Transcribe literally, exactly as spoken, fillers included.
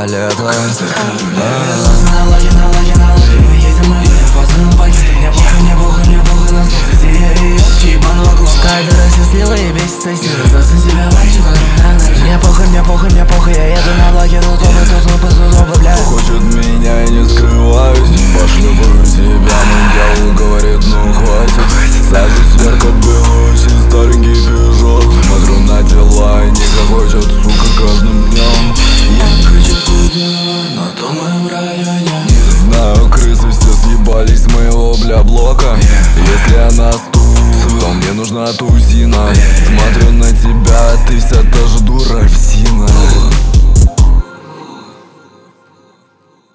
лето. На лаге, на лаге, на лаге, мы едем, мы едем, фазы на пакет. Мне похуй, мне похуй, мне похуй на солнце, синяя чебаного клока. Кайдера счастливая, бесится снизу, засунь себя мальчика. Мне похуй, мне похуй, мне похуй, я еду на лаге, тут опы, тут снупы, тут опы, бля. Хочет меня и не скрываюсь, пошлепаю себя, но дьявол говорит, ну хватит. Сажусь сверху белый, очень старенький пижон. Смотрю на дела и не хочет, сука, каждым днем. Я не хочу тебя на том моем районе. Не знаю, крысы все съебались с моего, бля, блока. Если она студ, то мне нужна тузина. Смотрю на тебя, ты вся та же дура псина.